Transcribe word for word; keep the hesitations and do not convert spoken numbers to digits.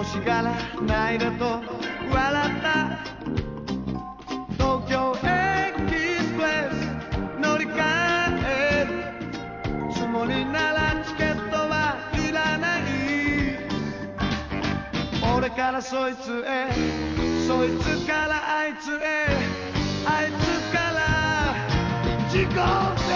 しがらないでと笑った東京エキスプレス乗り換えるつもりならチケットはいらない俺からそいつへそいつからあいつへあいつから自己